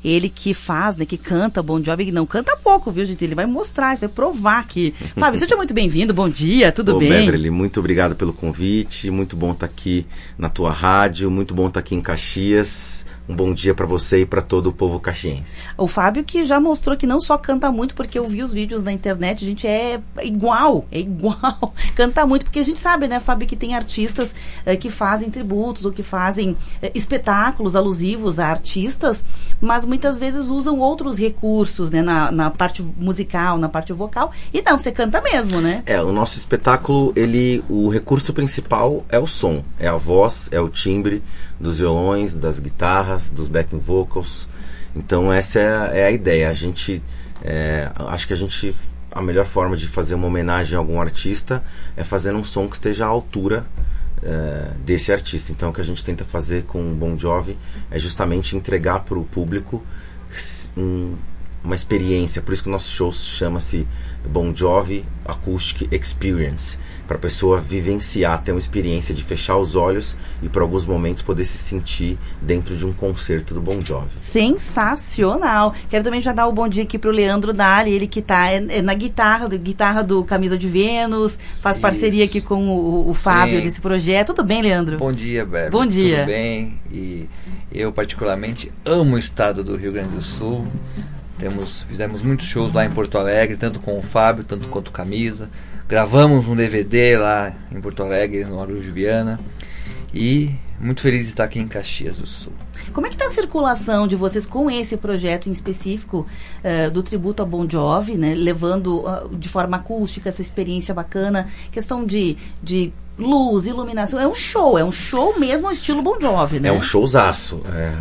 ele que faz, né, que canta Bon Jovi, não canta pouco, viu, gente? Ele vai mostrar, vai provar aqui. Fábio, seja muito bem-vindo, bom dia, tudo bem? Beverly, muito obrigado pelo convite, muito bom estar aqui na tua rádio, muito bom estar aqui em Caxias. Um bom dia para você e para todo o povo caxiense. O Fábio que já mostrou que não só canta muito, porque eu vi os vídeos na internet, a gente é igual, canta muito, porque a gente sabe, né, Fábio, que tem artistas que fazem tributos ou que fazem espetáculos alusivos a artistas, mas muitas vezes usam outros recursos, né, na parte musical, na parte vocal, e não, você canta mesmo, né? O nosso espetáculo, o recurso principal é o som, é a voz, é o timbre dos violões, das guitarras, dos backing vocals. Então essa é a ideia. A gente acho que a melhor forma de fazer uma homenagem a algum artista é fazer um som que esteja à altura desse artista. Então o que a gente tenta fazer com o Bon Jovi é justamente entregar para o público uma experiência. Por isso que o nosso show chama-se Bon Jovi Acoustic Experience, para a pessoa vivenciar, ter uma experiência de fechar os olhos e por alguns momentos poder se sentir dentro de um concerto do Bon Jovi. Sensacional! Quero também já dar o bom dia aqui pro Leandro Dali, ele que está na guitarra do Camisa de Vênus, faz parceria aqui com o Fábio desse projeto. Tudo bem, Leandro? Bom dia, Beverly. Bom dia. Tudo bem? E eu particularmente amo o estado do Rio Grande do Sul. Fizemos muitos shows lá em Porto Alegre, tanto com o Fábio, tanto quanto o Camisa. Gravamos um DVD lá em Porto Alegre, no Araújo Viana. E muito feliz de estar aqui em Caxias do Sul. Como é que está a circulação de vocês com esse projeto em específico do tributo a Bon Jovi, né? Levando de forma acústica essa experiência bacana, questão de luz, iluminação, é um show mesmo ao estilo Bon Jovi, né? É um showzaço.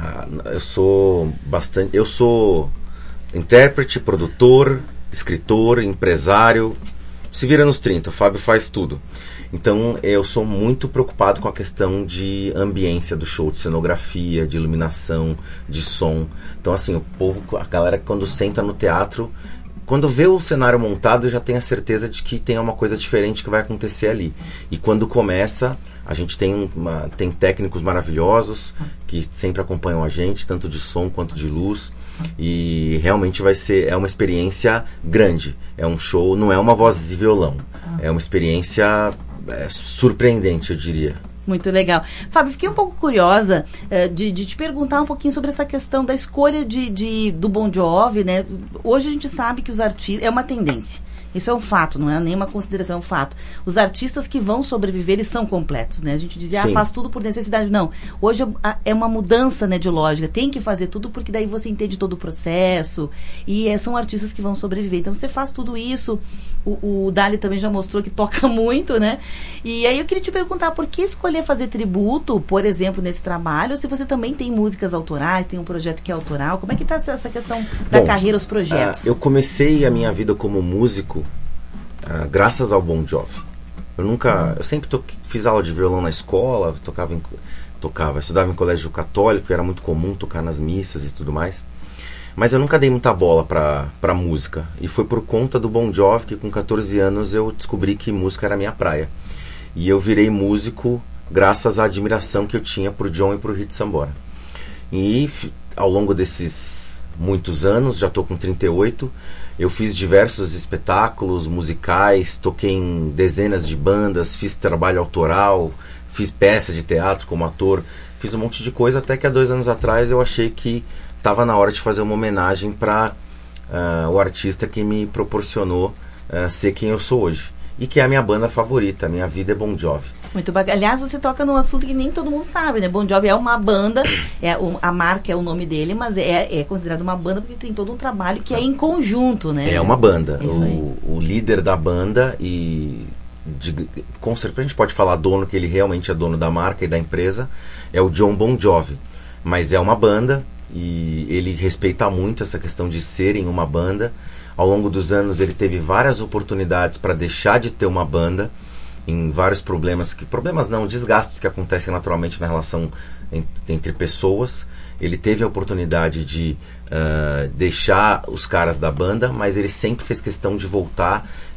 Eu sou intérprete, produtor, escritor, empresário, se vira nos 30, o Fábio faz tudo. Então eu sou muito preocupado com a questão de ambiência do show, de cenografia, de iluminação, de som. Então assim, a galera quando senta no teatro, quando vê o cenário montado, já tem a certeza de que tem uma coisa diferente que vai acontecer ali. E quando começa, a gente tem técnicos maravilhosos que sempre acompanham a gente, tanto de som quanto de luz. E realmente é uma experiência grande. É um show, não é uma voz e violão. É uma experiência surpreendente, eu diria. Muito legal. Fábio, fiquei um pouco curiosa de te perguntar um pouquinho sobre essa questão da escolha do Bon Jovi, né? Hoje a gente sabe que os artistas... É uma tendência. Isso é um fato, não é nenhuma consideração, é um fato. Os artistas que vão sobreviver, eles são completos, né? A gente dizia, faz tudo por necessidade. Não. Hoje é uma mudança, né, de lógica. Tem que fazer tudo porque daí você entende todo o processo. E são artistas que vão sobreviver. Então, você faz tudo isso. O Dali também já mostrou que toca muito, né? E aí eu queria te perguntar, por que escolher fazer tributo, por exemplo, nesse trabalho, se você também tem músicas autorais, tem um projeto que é autoral? Como é que está essa questão da carreira, os projetos? Eu comecei a minha vida como músico graças ao Bon Jovi. Eu sempre fiz aula de violão na escola, estudava em colégio católico, era muito comum tocar nas missas e tudo mais. Mas eu nunca dei muita bola pra música. E foi por conta do Bon Jovi que com 14 anos eu descobri que música era a minha praia. E eu virei músico graças à admiração que eu tinha pro John e pro Rit Sambora. E ao longo desses muitos anos, já estou com 38, eu fiz diversos espetáculos musicais, toquei em dezenas de bandas, fiz trabalho autoral, fiz peça de teatro como ator, fiz um monte de coisa, até que há 2 anos atrás eu achei que estava na hora de fazer uma homenagem para o artista que me proporcionou ser quem eu sou hoje. E que é a minha banda favorita, a minha vida é Bon Jovi. Muito bacana. Aliás, você toca num assunto que nem todo mundo sabe, né? Bon Jovi é uma banda, a marca é o nome dele, mas é considerado uma banda porque tem todo um trabalho que é em conjunto, né? É uma banda. O líder da banda com certeza a gente pode falar dono, que ele realmente é dono da marca e da empresa, é o John Bon Jovi. Mas é uma banda e ele respeita muito essa questão de serem uma banda. Ao longo dos anos ele teve várias oportunidades para deixar de ter uma banda, em vários desgastes que acontecem naturalmente na relação entre pessoas. Ele teve a oportunidade de deixar os caras da banda, mas ele sempre fez questão de voltar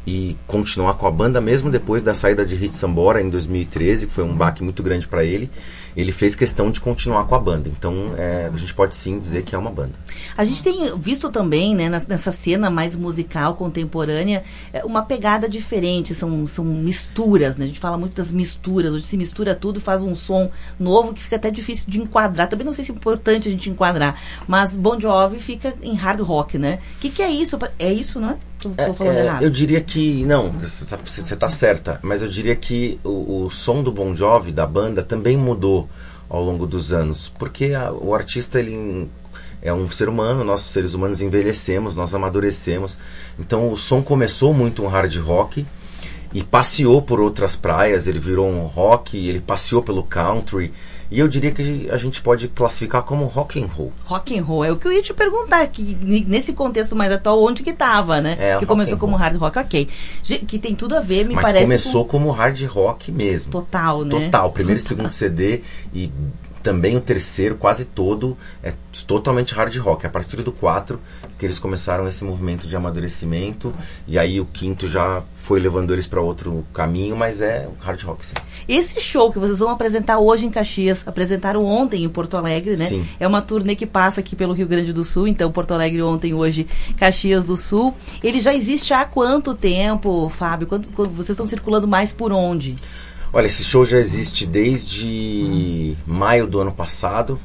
e continuar com a banda, mesmo depois da saída de Hit Sambora em 2013, que foi um baque muito grande para ele. Ele fez questão de continuar com a banda. Então, a gente pode sim dizer que é uma banda. A gente tem visto também, né, nessa cena mais musical, contemporânea, uma pegada diferente, são misturas, né? A gente fala muito das misturas, hoje se mistura tudo, faz um som novo que fica até difícil de enquadrar. Também não sei se é importante a gente enquadrar, mas Bon Jovi fica em hard rock, né? O que é isso? É isso, não é? Estou falando errado. Eu diria que, não, você está certa, mas eu diria que o som do Bon Jovi, da banda, também mudou ao longo dos anos, porque o artista, ele é um ser humano, nós seres humanos envelhecemos, nós amadurecemos, então o som começou muito um hard rock e passeou por outras praias, ele virou um rock, ele passeou pelo country, e eu diria que a gente pode classificar como rock and roll. Rock and roll, é o que eu ia te perguntar, que nesse contexto mais atual, onde que estava, né? Que começou como hard rock, ok. Que tem tudo a ver, me mas parece... Mas começou como hard rock mesmo. Total, né? Total, primeiro e segundo CD e também o terceiro, quase todo, é totalmente hard rock. A partir do 4, que eles começaram esse movimento de amadurecimento, e aí o quinto já foi levando eles para outro caminho, mas é hard rock, sim. Esse show que vocês vão apresentar hoje em Caxias, apresentaram ontem em Porto Alegre, né? Sim. É uma turnê que passa aqui pelo Rio Grande do Sul, então Porto Alegre ontem, hoje Caxias do Sul. Ele já existe há quanto tempo, Fábio? Quando vocês estão circulando mais por onde? Olha, esse show já existe desde maio do ano passado.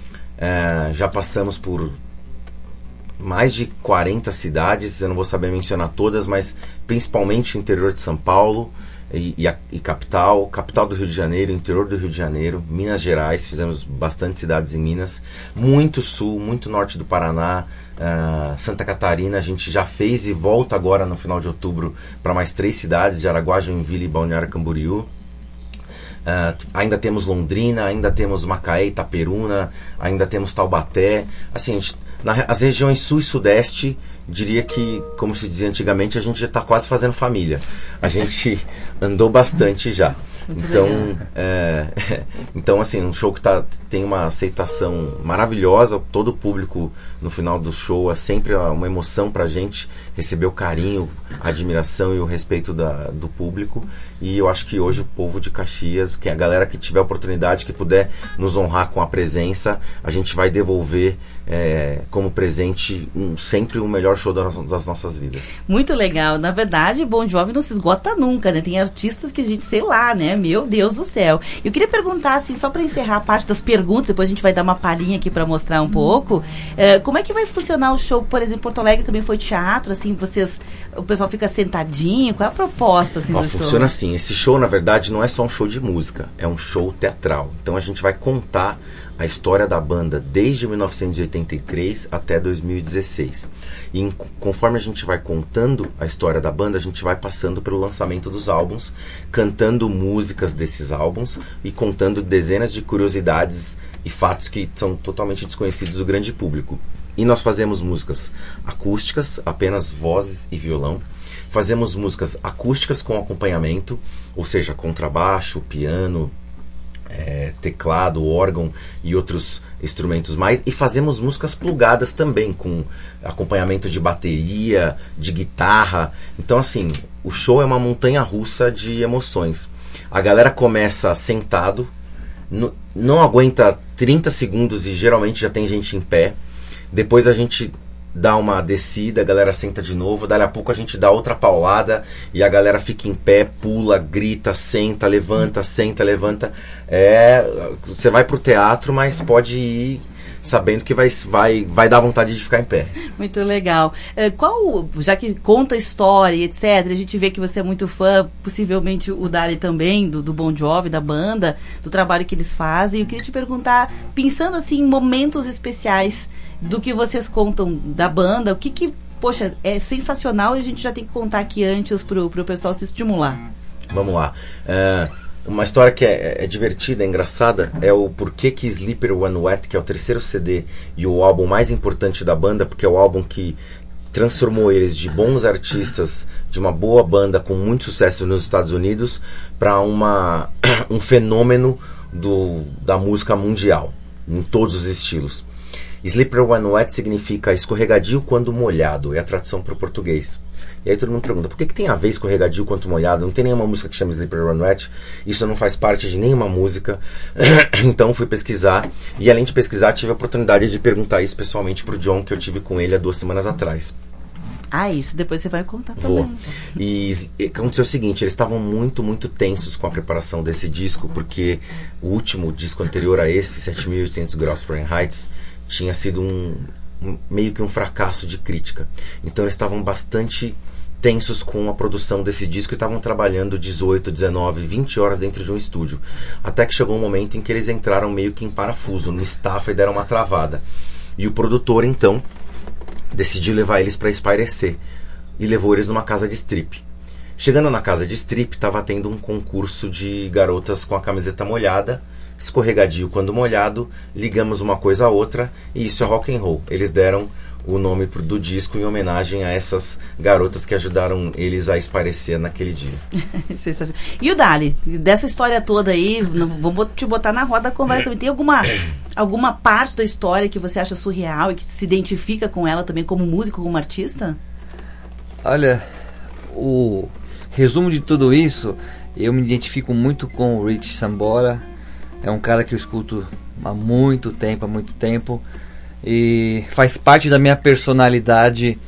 Já passamos por mais de 40 cidades, eu não vou saber mencionar todas, mas principalmente o interior de São Paulo e capital do Rio de Janeiro, interior do Rio de Janeiro, Minas Gerais, fizemos bastante cidades em Minas, muito sul, muito norte do Paraná, Santa Catarina, a gente já fez e volta agora no final de outubro para mais 3 cidades, de Araguá, Joinville e Balneário Camboriú. Ainda temos Londrina, ainda temos Macaé, Itaperuna, ainda temos Taubaté. Assim, as regiões sul e sudeste, diria que, como se dizia antigamente, a gente já está quase fazendo família. A gente andou bastante já. Então, assim, um show que tem uma aceitação maravilhosa. Todo o público no final do show é sempre uma emoção pra gente receber o carinho, a admiração e o respeito do público. E eu acho que hoje o povo de Caxias, que a galera que tiver oportunidade, que puder nos honrar com a presença, a gente vai devolver como presente sempre o melhor show das nossas vidas. Muito legal. Na verdade, Bon Jovi não se esgota nunca, né? Tem artistas que a gente, sei lá, né? Meu Deus do céu. Eu queria perguntar, assim, só para encerrar a parte das perguntas, depois a gente vai dar uma palhinha aqui para mostrar um pouco, como é que vai funcionar o show? Por exemplo, Porto Alegre também foi teatro, assim, o pessoal fica sentadinho, qual é a proposta, assim, do show? Funciona assim, esse show, na verdade, não é só um show de música, é um show teatral. Então a gente vai contar a história da banda desde 1983 até 2016. E conforme a gente vai contando a história da banda, a gente vai passando pelo lançamento dos álbuns, cantando músicas desses álbuns e contando dezenas de curiosidades e fatos que são totalmente desconhecidos do grande público. E nós fazemos músicas acústicas, apenas vozes e violão. Fazemos músicas acústicas com acompanhamento, ou seja, contrabaixo, piano, teclado, órgão e outros instrumentos mais, e fazemos músicas plugadas também, com acompanhamento de bateria, de guitarra. Então, assim, o show é uma montanha-russa de emoções. A galera começa sentado, não aguenta 30 segundos e geralmente já tem gente em pé. Depois a gente dá uma descida, a galera senta de novo, dali a pouco a gente dá outra paulada e a galera fica em pé, pula, grita, senta, levanta, você vai pro teatro, mas pode ir sabendo que vai dar vontade de ficar em pé. Muito legal. Já que conta história, etc., a gente vê que você é muito fã, possivelmente o Dali também, do Bon Jovi, da banda, do trabalho que eles fazem. Eu queria te perguntar, pensando assim em momentos especiais do que vocês contam da banda, o que poxa, é sensacional e a gente já tem que contar aqui antes pro pessoal se estimular. Vamos lá. Uma história que é divertida, é engraçada, é o porquê que Sleeper When Wet, que é o terceiro CD e o álbum mais importante da banda, porque é o álbum que transformou eles de bons artistas, de uma boa banda com muito sucesso nos Estados Unidos, para um fenômeno da música mundial, em todos os estilos. Slippery When Wet significa escorregadio quando molhado, é a tradução para o português. E aí todo mundo pergunta, por que tem a ver escorregadio quanto molhado? Não tem nenhuma música que chama Slippery When Wet, isso não faz parte de nenhuma música. Então fui pesquisar, e além de pesquisar, tive a oportunidade de perguntar isso pessoalmente pro John, que eu tive com ele há 2 semanas atrás. Ah, isso depois você vai contar também. Vou. E aconteceu o seguinte, eles estavam muito, muito tensos com a preparação desse disco, porque o último disco anterior a esse, 7.800 graus Fahrenheit, tinha sido meio que um fracasso de crítica. Então eles estavam bastante tensos com a produção desse disco e estavam trabalhando 18, 19, 20 horas dentro de um estúdio. Até que chegou um momento em que eles entraram meio que em parafuso, no estafa, e deram uma travada. E o produtor, então, decidiu levar eles para espairecer e levou eles numa casa de strip. Chegando na casa de strip, estava tendo um concurso de garotas com a camiseta molhada, escorregadio quando molhado, ligamos uma coisa a outra, e isso é rock and roll. Eles deram o nome do disco em homenagem a essas garotas que ajudaram eles a espairecer naquele dia. Sensacional. E o Dali, dessa história toda aí, vou te botar na roda da conversa. Tem alguma parte da história que você acha surreal e que se identifica com ela também como músico, como artista? Olha, o resumo de tudo isso, eu me identifico muito com o Rich Sambora. É um cara que eu escuto há muito tempo, e faz parte da minha personalidade,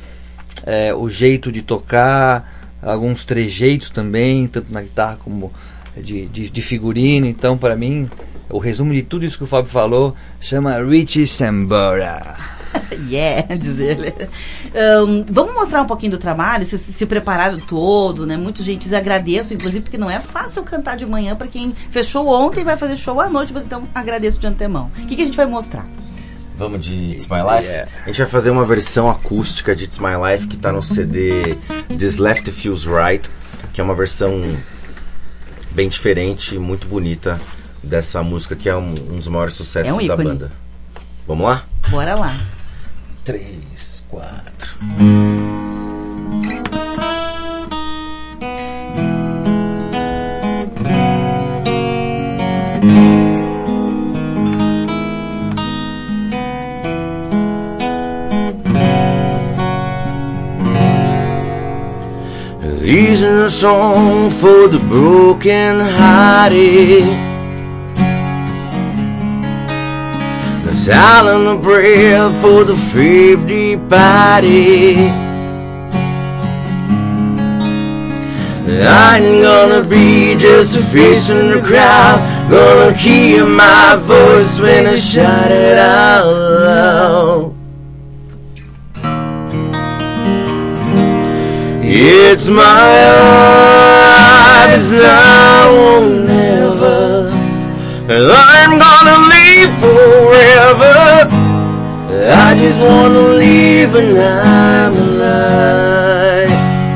o jeito de tocar, alguns trejeitos também, tanto na guitarra como de figurino. Então, para mim, o resumo de tudo isso que o Fábio falou chama Rich Sambora. Diz ele. Vamos mostrar um pouquinho do trabalho. Vocês se prepararam todo, né? Muita gente agradeço, inclusive, porque não é fácil cantar de manhã para quem fechou ontem e vai fazer show à noite, mas então agradeço de antemão. O que a gente vai mostrar? Vamos de It's My Life? A gente vai fazer uma versão acústica de It's My Life que tá no CD This Left Feels Right, que é uma versão bem diferente e muito bonita dessa música, que é um dos maiores sucessos da banda. Vamos lá? Bora lá. 3, 4. These are a song for the broken-hearted, the silent prayer for the faith departed. I ain't gonna be just a face in the crowd, gonna hear my voice when I shout it out loud. It's my life, it's now or never, and I'm gonna leave forever. I just wanna live and I'm alive.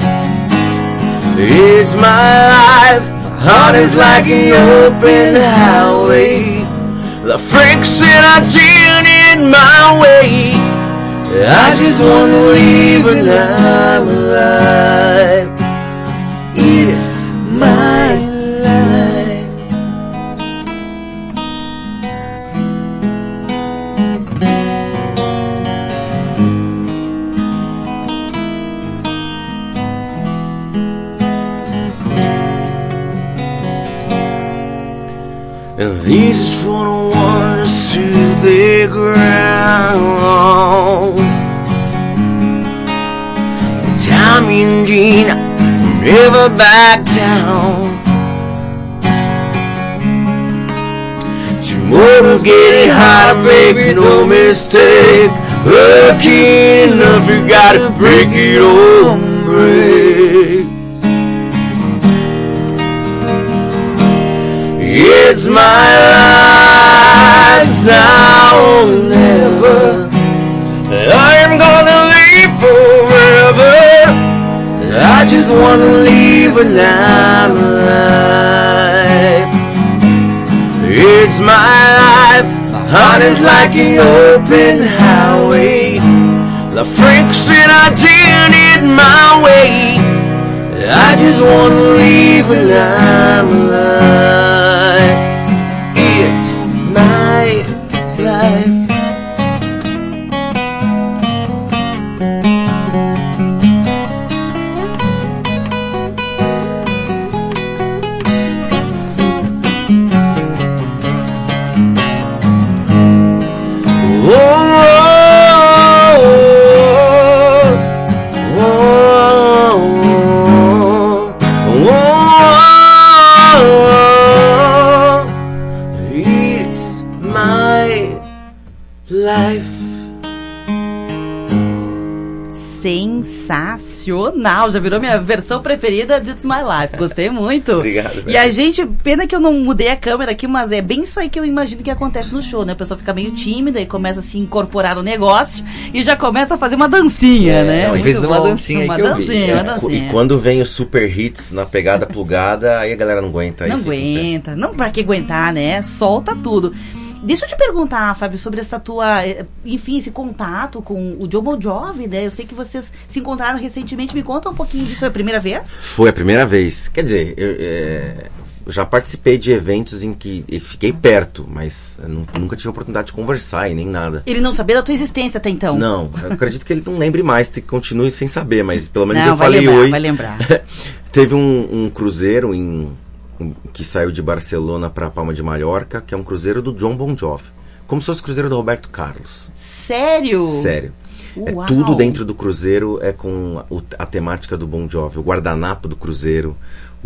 It's my life, my heart is like an open highway. The freaks that I turn in my way. I just wanna live and I'm alive. It's my life. And this is for the ones to the ground. Tommy and Gina never back down. Tomorrow's getting hotter, baby, no mistake. Lucky enough, you gotta break it on break. It's my life, it's now or never. I'm gonna live forever. I just wanna live and I'm alive. It's my life, my heart is like an open highway. The freaks that I turn in my way. I just wanna live and I'm alive. It's my life. sensacional. Já virou minha versão preferida de It's My Life. Gostei muito. Obrigado. E a gente, pena que eu não mudei a câmera aqui, mas é bem isso aí que eu imagino que acontece no show, né? A pessoa fica meio tímida e começa a se incorporar no negócio e já começa a fazer uma dancinha, né? Às vezes uma dancinha aí que eu vi. Uma dancinha. E quando vem os super hits na pegada plugada, aí a galera não aguenta. Não aguenta. Não, pra que aguentar, né? Solta tudo. Deixa eu te perguntar, Fábio, sobre essa tua, enfim, esse contato com o Jon Bon Jovi, né? Eu sei que vocês se encontraram recentemente. Me conta um pouquinho disso. Foi a primeira vez? Foi a primeira vez. Quer dizer, eu já participei de eventos em que eu fiquei perto, mas eu nunca tive a oportunidade de conversar e nem nada. Ele não sabia da tua existência até então? Não, eu acredito que ele não lembre mais, que continue sem saber, mas pelo menos não, eu falei oi. Vai lembrar. Teve um cruzeiro que saiu de Barcelona para Palma de Mallorca, que é um cruzeiro do Jon Bon Jovi. Como se fosse o cruzeiro do Roberto Carlos. Sério? Sério. Uau. É tudo dentro do cruzeiro, é com a temática do Bon Jovi. O guardanapo do cruzeiro,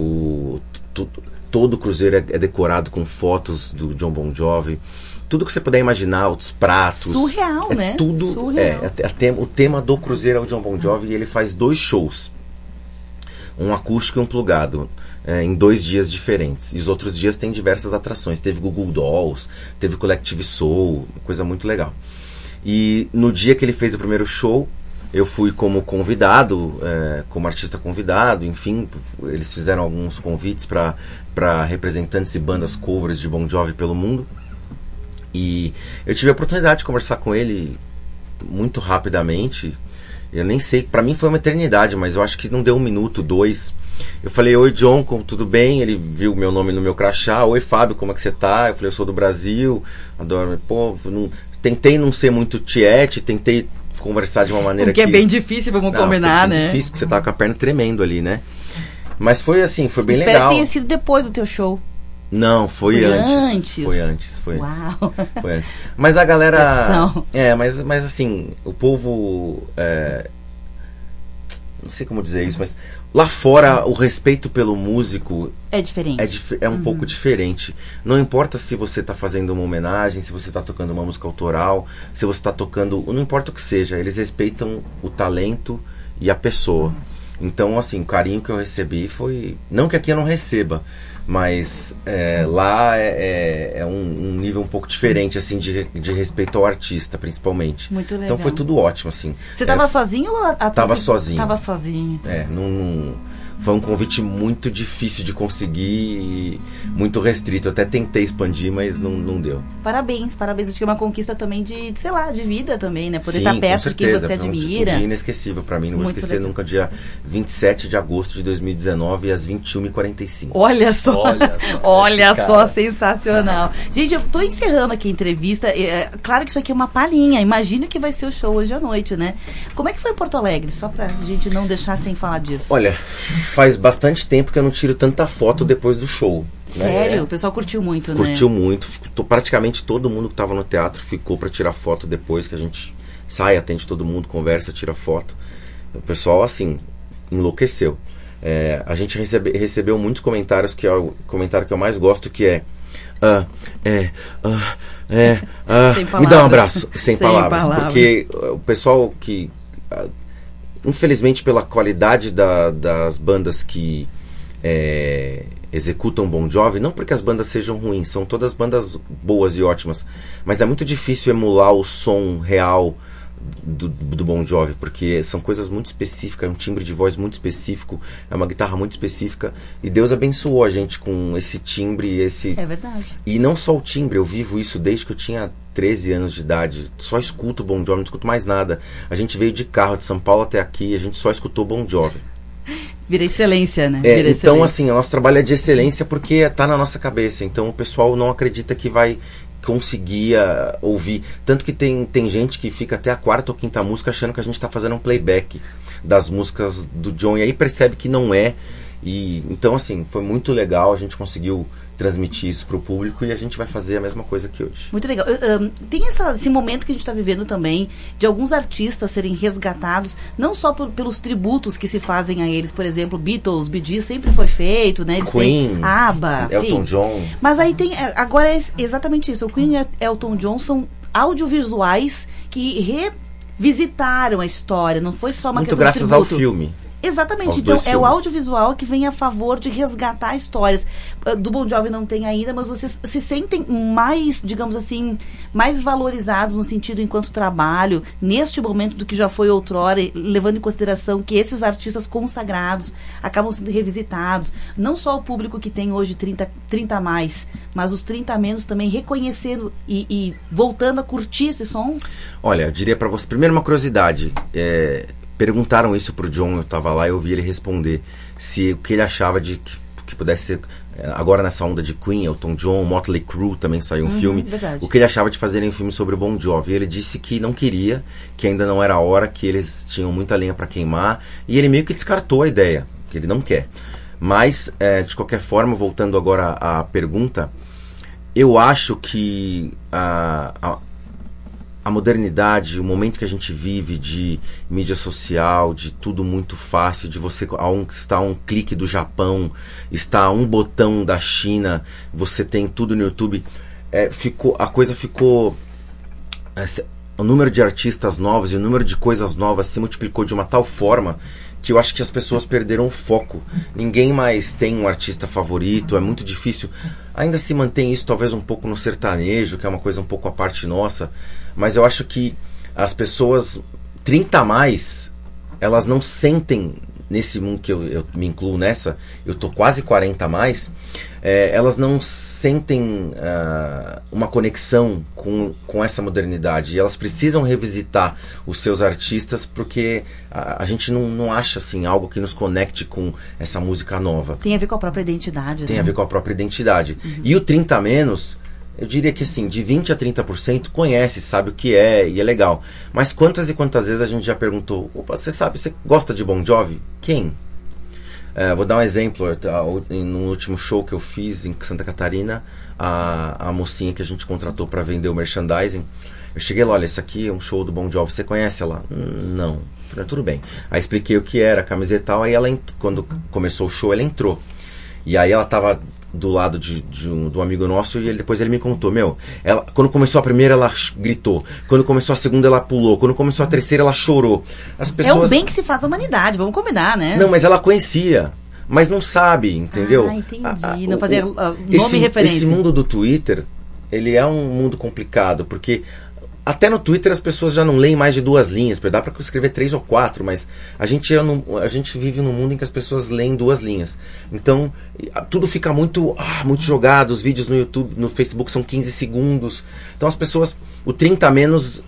todo o cruzeiro é decorado com fotos do Jon Bon Jovi. Tudo que você puder imaginar, os pratos. Surreal, né? Tudo. Surreal. O tema do cruzeiro é o Jon Bon Jovi e ele faz 2 shows. Um acústico e um plugado, em 2 dias diferentes. E os outros dias tem diversas atrações. Teve Google Dolls, teve Collective Soul, coisa muito legal. E no dia que ele fez o primeiro show, eu fui como convidado, como artista convidado, enfim, eles fizeram alguns convites para representantes e bandas covers de Bon Jovi pelo mundo. E eu tive a oportunidade de conversar com ele muito rapidamente. Eu nem sei, pra mim foi uma eternidade, mas eu acho que não deu 1 minuto, 2. Eu falei, oi John, tudo bem? Ele viu meu nome no meu crachá. Oi Fábio, como é que você tá? Eu falei, eu sou do Brasil, adoro. Pô, tentei não ser muito tiete, tentei conversar de uma maneira que é bem difícil, vamos combinar, né? É difícil, porque você tá com a perna tremendo ali, né? Mas foi assim, foi bem legal. legal. Espero que tenha sido depois do teu show. Não, foi antes. Foi antes. Uau. Foi antes. Mas a galera... mas assim, o povo... não sei como dizer isso, mas lá fora o respeito pelo músico... É diferente. É um pouco diferente. Não importa se você está fazendo uma homenagem, se você está tocando uma música autoral, se você está tocando... Não importa o que seja, eles respeitam o talento e a pessoa. Então, assim, o carinho que eu recebi foi... Não que aqui eu não receba, mas lá é um nível um pouco diferente, assim, de respeito ao artista, principalmente. Muito legal. Então foi tudo ótimo, assim. Você estava sozinho ou Tava sozinho. Tava sozinho. Foi um convite muito difícil de conseguir e muito restrito. Eu até tentei expandir, mas não deu. Parabéns. Acho que é uma conquista também de vida também, né? Poder Sim, estar perto com certeza. de quem você admira. Um dia inesquecível pra mim. Não vou esquecer legal. Nunca, dia 27 de agosto de 2019, às 21h45. Olha só, sensacional. Gente, eu tô encerrando aqui a entrevista. Claro que isso aqui é uma palhinha. Imagino que vai ser o show hoje à noite, né? Como é que foi em Porto Alegre? Só pra gente não deixar sem falar disso. Olha... Faz bastante tempo que eu não tiro tanta foto depois do show. Sério? Né? O pessoal curtiu muito, né? Curtiu muito. Praticamente todo mundo que estava no teatro ficou para tirar foto depois que a gente sai, atende todo mundo, conversa, tira foto. O pessoal, assim, enlouqueceu. A gente recebeu muitos comentários, que é o comentário que eu mais gosto, que é... me dá um abraço. Sem palavras. Porque o pessoal que... Infelizmente, pela qualidade das bandas que executam Bon Jovi, não porque as bandas sejam ruins, são todas bandas boas e ótimas, mas é muito difícil emular o som real do Bon Jovi, porque são coisas muito específicas, é um timbre de voz muito específico, é uma guitarra muito específica, e Deus abençoou a gente com esse timbre, É verdade. E não só o timbre, eu vivo isso desde que eu tinha 13 anos de idade, só escuto Bon Jovi, não escuto mais nada. A gente veio de carro de São Paulo até aqui, a gente só escutou Bon Jovi. Vira excelência, né? Então, assim, o nosso trabalho é de excelência porque tá na nossa cabeça, então o pessoal não acredita que vai conseguia ouvir. Tanto que tem gente que fica até a 4ª ou 5ª música achando que a gente tá fazendo um playback das músicas do John, e aí percebe que não é. E então, assim, foi muito legal, a gente conseguiu transmitir isso pro público e a gente vai fazer a mesma coisa aqui hoje. Muito legal. Tem esse momento que a gente está vivendo também, de alguns artistas serem resgatados, não só pelos tributos que se fazem a eles, por exemplo, Beatles, Bee Gees sempre foi feito, né? Eles Queen, têm ABBA, Elton John. Mas aí tem, agora é exatamente isso, o Queen e Elton John são audiovisuais que visitaram a história, não foi só uma Muito questão de graças ao tributo. filme. Exatamente, Aos então dois é o filmes. audiovisual que vem a favor de resgatar histórias. Do Bon Jovi não tem ainda, mas vocês se sentem mais, digamos assim, mais valorizados no sentido enquanto trabalho, neste momento do que já foi outrora, levando em consideração que esses artistas consagrados acabam sendo revisitados. Não só o público que tem hoje 30 a mais, mas os 30 a menos também reconhecendo e voltando a curtir esse som. Olha, eu diria pra você, primeiro uma curiosidade, perguntaram isso pro John, eu tava lá e eu ouvi ele responder se o que ele achava de que pudesse ser, agora nessa onda de Queen, Elton John, Motley Crue também saiu um filme, verdade. o que ele achava de fazerem um filme sobre o Bon Jovi. Ele disse que não queria, que ainda não era a hora, que eles tinham muita lenha para queimar, e ele meio que descartou a ideia, que ele não quer. Mas, de qualquer forma, voltando agora à pergunta, eu acho que a modernidade, o momento que a gente vive de mídia social, de tudo muito fácil, de você está a um clique do Japão, está a um botão da China, você tem tudo no YouTube, a coisa ficou... o número de artistas novos e o número de coisas novas se multiplicou de uma tal forma que eu acho que as pessoas perderam o foco. Ninguém mais tem um artista favorito, é muito difícil. Ainda se mantém isso talvez um pouco no sertanejo, que é uma coisa um pouco à parte nossa, mas eu acho que as pessoas 30 a mais, elas não sentem, nesse mundo que eu me incluo nessa, eu tô quase 40 a mais, elas não sentem uma conexão com essa modernidade, e elas precisam revisitar os seus artistas, porque a gente não acha assim, algo que nos conecte com essa música nova. Tem a ver com a própria identidade. Tem a ver com a própria identidade. E o 30 a menos, eu diria que assim, de 20 a 30% conhece, sabe o que é e é legal. Mas quantas e quantas vezes a gente já perguntou, opa, você gosta de Bon Jovi? Quem? Vou dar um exemplo, no último show que eu fiz em Santa Catarina, a mocinha que a gente contratou para vender o merchandising, eu cheguei lá, olha, esse aqui é um show do Bon Jovi, você conhece ela? Não. Falei, tudo bem. Aí expliquei o que era, a camiseta e tal, aí ela, quando começou o show, ela entrou. E aí ela tava do lado de um amigo nosso, e depois ele me contou, quando começou a primeira ela gritou, quando começou a segunda ela pulou, quando começou a terceira ela chorou. As pessoas... É o bem que se faz à humanidade, vamos combinar, né? Não, mas ela conhecia, mas não sabe, entendeu? Ah, entendi, não fazia nome e referência. Esse mundo do Twitter, ele é um mundo complicado, porque até no Twitter as pessoas já não leem mais de 2 linhas, dá para escrever 3 ou 4, mas a gente vive num mundo em que as pessoas leem 2 linhas. Então, tudo fica muito jogado, os vídeos no YouTube, no Facebook são 15 segundos. Então as pessoas, o 30 a menos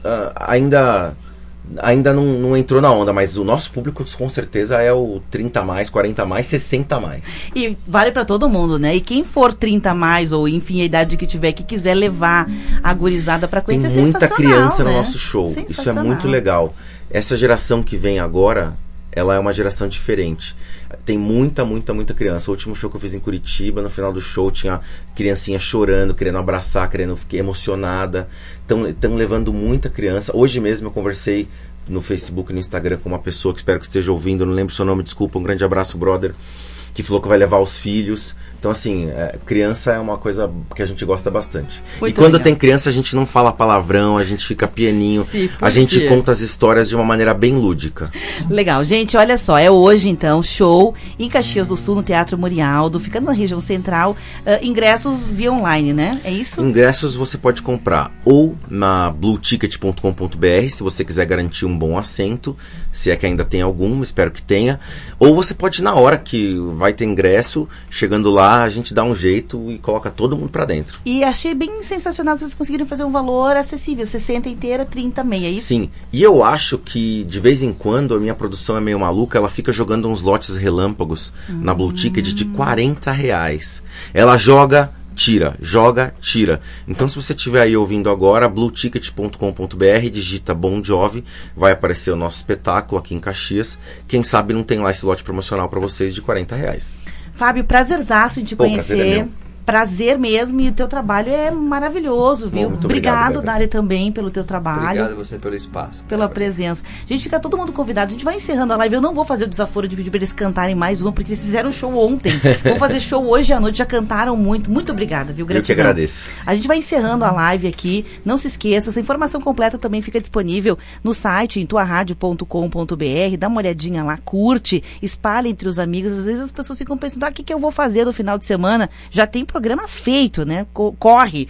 ainda não entrou na onda, mas o nosso público com certeza é o 30 a mais, 40 a mais, 60 a mais. E vale pra todo mundo, né? E quem for 30 a mais, ou enfim, a idade que tiver, que quiser levar a gurizada pra conhecer, tem muita criança, né, no nosso show. Isso é muito legal. Essa geração que vem agora, ela é uma geração diferente. Tem muita criança. O último show que eu fiz em Curitiba, no final do show tinha criancinha chorando, querendo abraçar, fiquei emocionada. Estão levando muita criança. Hoje mesmo eu conversei no Facebook e no Instagram com uma pessoa que espero que esteja ouvindo, eu não lembro o seu nome, desculpa, um grande abraço, brother, que falou que vai levar os filhos. Então, assim, criança é uma coisa que a gente gosta bastante. Muito e quando legal. tem criança, a gente não fala palavrão, a gente fica pianinho, a gente conta as histórias de uma maneira bem lúdica. Legal, gente, olha só, é hoje então, show em Caxias do Sul, no Teatro Morialdo, ficando na região central, ingressos via online, né? É isso? Ingressos você pode comprar ou na blueticket.com.br, se você quiser garantir um bom assento, se é que ainda tem algum, espero que tenha, ou você pode ir na hora que vai ter ingresso, chegando lá, a gente dá um jeito e coloca todo mundo pra dentro. E achei bem sensacional que vocês conseguiram fazer um valor acessível, 60 inteira, 30 meia, é isso? Sim, e eu acho que de vez em quando a minha produção é meio maluca, ela fica jogando uns lotes relâmpagos na Blue Ticket de R$40. Ela joga, tira. Então se você estiver aí ouvindo agora, blueticket.com.br, digita Bon Jovi, vai aparecer o nosso espetáculo aqui em Caxias. Quem sabe não tem lá esse lote promocional para vocês de R$40. Fábio, prazerzaço em te conhecer. prazer mesmo, e o teu trabalho é maravilhoso, viu? Muito obrigado, Dário, também pelo teu trabalho. Obrigado a você pelo espaço. Pela presença. Gente, fica todo mundo convidado. A gente vai encerrando a live. Eu não vou fazer o desaforo de pedir para eles cantarem mais uma, porque eles fizeram show ontem. Vou fazer show hoje à noite, já cantaram muito. Muito obrigada, viu? Gratidão. Eu que agradeço. A gente vai encerrando a live aqui. Não se esqueça, essa informação completa também fica disponível no site, em tuaradio.com.br. Dá uma olhadinha lá, curte, espalha entre os amigos. Às vezes as pessoas ficam pensando, o que eu vou fazer no final de semana? Já tem programa feito, né? Corre.